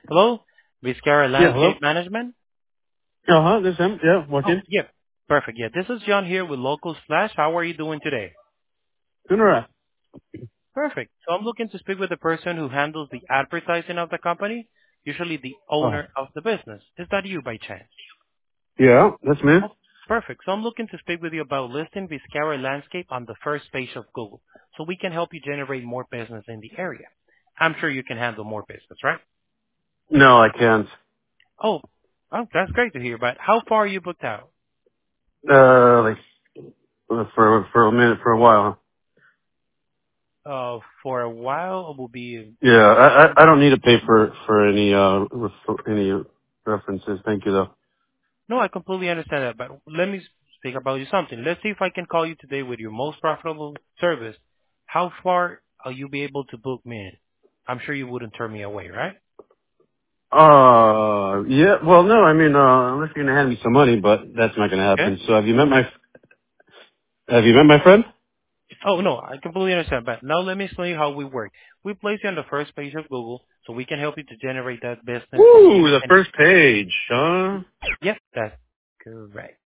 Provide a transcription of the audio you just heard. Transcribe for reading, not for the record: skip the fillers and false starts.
Hello, Vizcara Yeah, hello? Landscape Management. Uh-huh, this is him. Yeah, Oh, working. yeah, perfect. Yeah, this is John here with Local Splash. How are you doing today? Doing all right. Perfect. So I'm looking to speak with the person who handles the advertising of the company, usually the Oh. owner of the business. Is that you by chance? Yeah, that's me. Oh, perfect. So I'm looking to speak with you about listing Vizcara Landscape on the first page of Google, so we can help you generate more business in the area. I'm sure you can handle more business, right? No, I can't. Oh, oh, that's great to hear. But how far are you booked out? Like, for a minute, for a while. For a while, it will be. Yeah, I don't need to pay for any, any references. Thank you, though. No, I completely understand that, but let me speak about you something. Let's see if I can call you today with your most profitable service. How far are you be able to book me in? I'm sure you wouldn't turn me away, right? Yeah, well, no, I mean, unless you're gonna hand me some money, but that's not gonna Okay. happen. So have you met my friend? Oh, no, I completely understand, but now let me explain you how we work. We place you on the first page of Google so we can help you to generate that business for you. Woo, the And first page, huh? yes, that's correct.